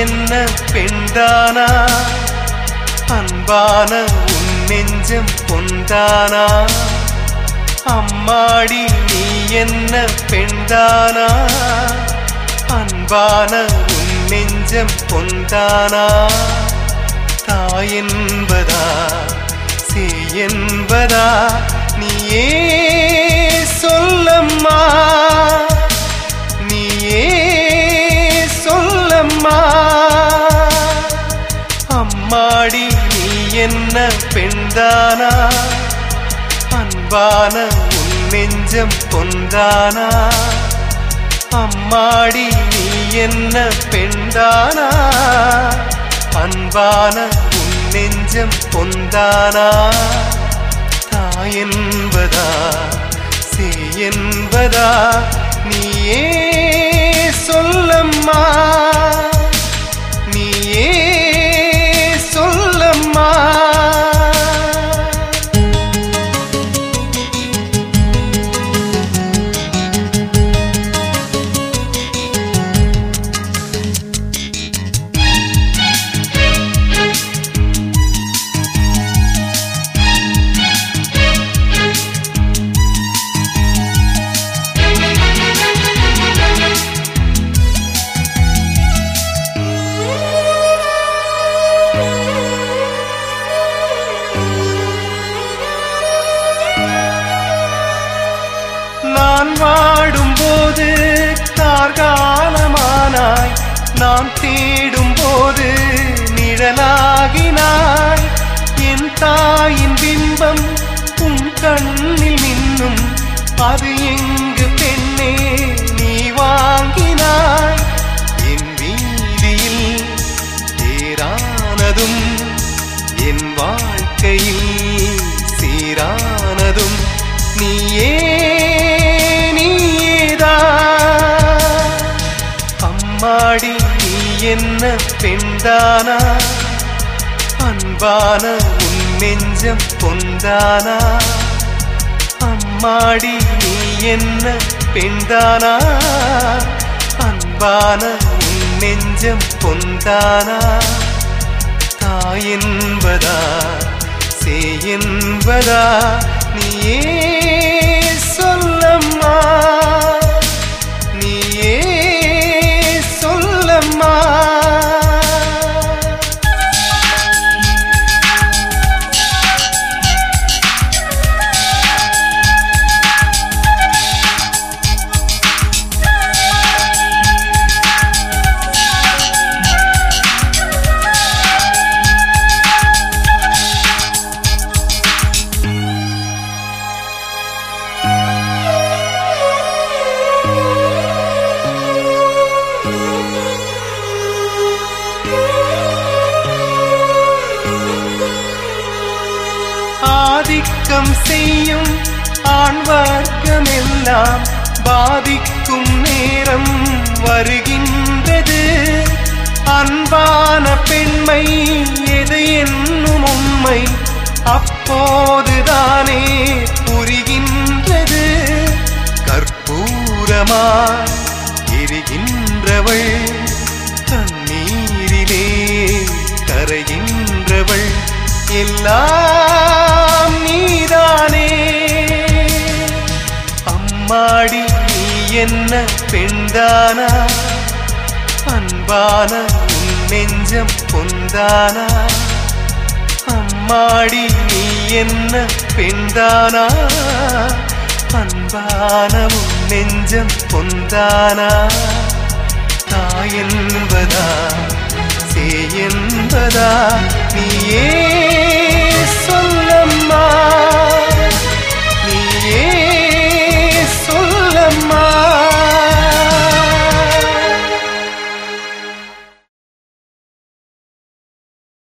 என்ன பெண்தானா? அன்பான உன் நெஞ்சம் பொன்தானா? அம்மாடி நீ என்ன பெண்தானா? அன்பான உன் நெஞ்சம் பொன்தானா? தாய் என்பதா சேய் என்பதா நீயே சொல்லம்மா, நீயே சொல்லம்மா. அம்மாடி நீ என்ன பெண்தானா? அன்பான உன் நெஞ்சம் பொன்தானா? அம்மாடி நீ என்ன பெண்தானா? அன்பான உன் நெஞ்சம் பொன்தானா? தாய் என்பதா சேய் என்பதா நீயே சொல்லம்மா, நீயே சொல்லம்மா. நான் வாடும்போது கார்காலமானாய், நான் தேடும்போது நிழலாகினாய். என் தாயின் பிம்பம் உன் கண்ணில் மின்னும், அது எங்கு பெண்ணே நீ வாங்கினாய்? என் வீதியில் தேரானதும் என் வாழ்க்கையில் சீரானதும் நீயே அம்மாடி நீ என்ன பெண்தானா? அன்பான உன் நெஞ்சம் பொன்தானா? அம்மாடி நீ என்ன பெண்தானா? அன்பான உன் நெஞ்சம் பொன்தானா? தாய் என்பதா சேய் என்பதா நீயே சொல்லம்மா, நீயே சொல்லம்மா. ஆதிக்கம் செய்யும் ஆண் வர்க்கமெல்லாம் பாதிக்கும் நேரம் வருகின்றது. அன்பான பெண்மை எது என்னும் உண்மை அப்போதுதானே புரிகின்றது. கற்பூரமாய் எரிகின்றவள், தண்ணீரிலே கரைகின்றவள், எல்லாம் நீதானே. அம்மாடி நீ என்ன பெண்தானா? அன்பான உன் நெஞ்சம் பொன்தானா? அம்மாடி நீ என்ன பெண்தானா? அன்பான உன் நெஞ்சம் பொன்தானா? தாய் என்பதா சேய்